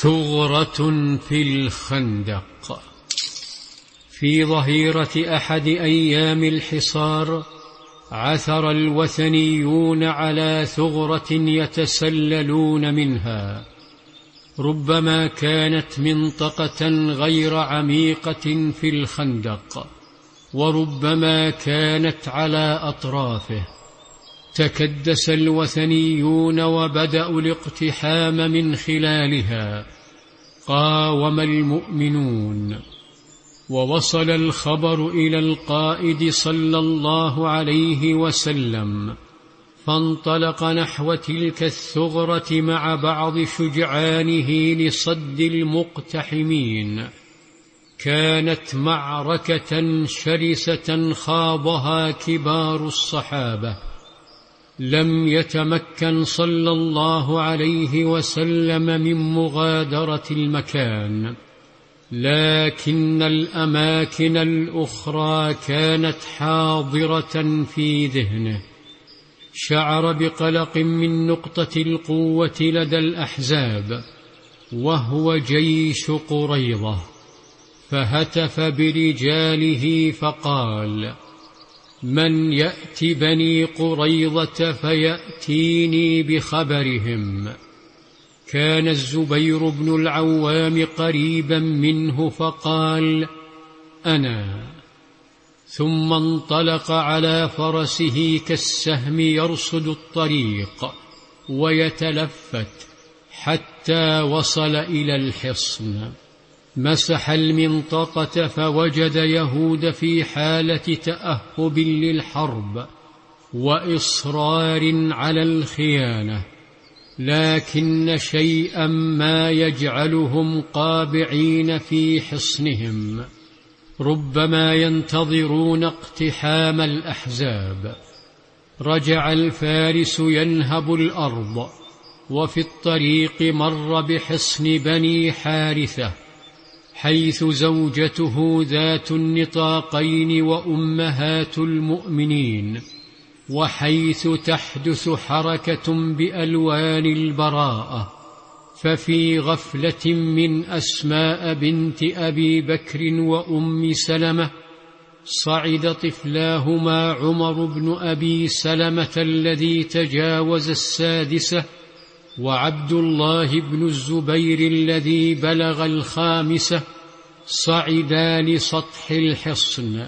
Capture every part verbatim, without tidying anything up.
ثغرة في الخندق. في ظهيرة أحد أيام الحصار عثر الوثنيون على ثغرة يتسللون منها، ربما كانت منطقة غير عميقة في الخندق، وربما كانت على أطرافه. تكدس الوثنيون وبدأوا الاقتحام من خلالها. قاوم المؤمنون، ووصل الخبر إلى القائد صلى الله عليه وسلم، فانطلق نحو تلك الثغرة مع بعض شجعانه لصد المقتحمين. كانت معركة شرسة خاضها كبار الصحابة. لم يتمكن صلى الله عليه وسلم من مغادرة المكان، لكن الأماكن الأخرى كانت حاضرة في ذهنه. شعر بقلق من نقطة القوة لدى الأحزاب، وهو جيش قريظة، فهتف برجاله فقال: من يأتي بني قريظة فيأتيني بخبرهم. كان الزبير بن العوام قريبا منه فقال: أنا. ثم انطلق على فرسه كالسهم يرصد الطريق ويتلفت حتى وصل إلى الحصن. مسح المنطقة فوجد يهود في حالة تأهب للحرب وإصرار على الخيانة، لكن شيئا ما يجعلهم قابعين في حصنهم، ربما ينتظرون اقتحام الأحزاب. رجع الفارس ينهب الأرض، وفي الطريق مر بحصن بني حارثة، حيث زوجته ذات النطاقين وأمهات المؤمنين، وحيث تحدث حركة بألوان البراءة. ففي غفلة من أسماء بنت أبي بكر وأم سلمة صعد طفلاهما عمر بن أبي سلمة الذي تجاوز السادسة، وعبد الله بن الزبير الذي بلغ الخامسة، صعدا لسطح الحصن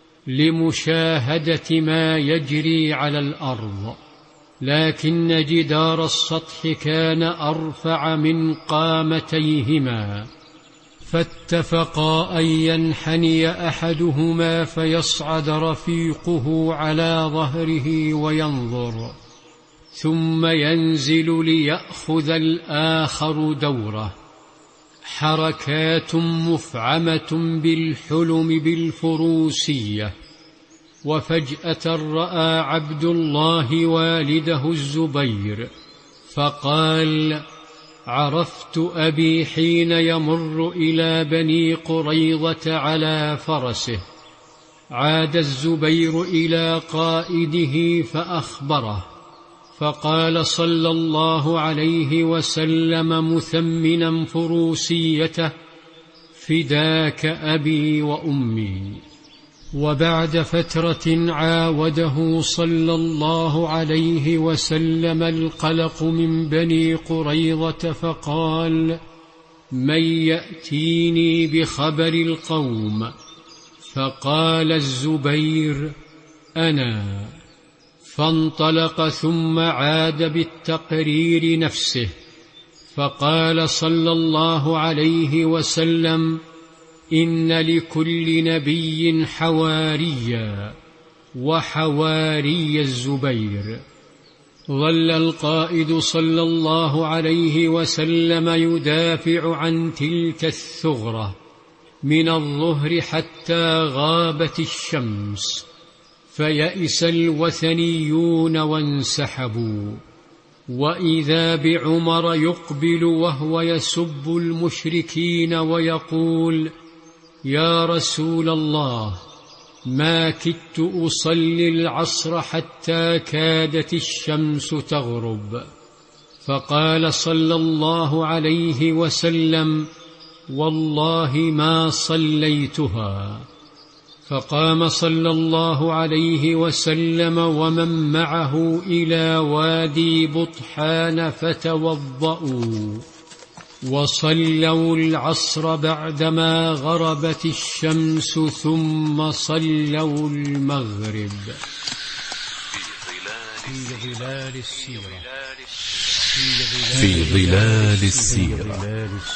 لمشاهدة ما يجري على الأرض، لكن جدار السطح كان أرفع من قامتيهما، فاتفقا أن ينحني أحدهما فيصعد رفيقه على ظهره وينظر، ثم ينزل ليأخذ الآخر دوره. حركات مفعمة بالحلم بالفروسية. وفجأة رأى عبد الله والده الزبير فقال: عرفت أبي حين يمر إلى بني قريظة على فرسه. عاد الزبير إلى قائده فأخبره، فقال صلى الله عليه وسلم مثمنا فروسيته: فداك أبي وأمي. وبعد فترة عاوده صلى الله عليه وسلم القلق من بني قريظة فقال: من يأتيني بخبر القوم؟ فقال الزبير: أنا. فانطلق ثم عاد بالتقرير نفسه، فقال صلى الله عليه وسلم: إن لكل نبي حواريا، وحواري الزبير. ظل القائد صلى الله عليه وسلم يدافع عن تلك الثغرة من الظهر حتى غابت الشمس، فيئس الوثنيون وانسحبوا. وإذا بعمر يقبل وهو يسب المشركين ويقول: يا رسول الله، ما كدت أصلي العصر حتى كادت الشمس تغرب. فقال صلى الله عليه وسلم: والله ما صليتها. فقام صلى الله عليه وسلم ومن معه إلى وادي بطحان فتوضأوا وصلوا العصر بعدما غربت الشمس، ثم صلوا المغرب. في ظلال السيرة في ظلال السيرة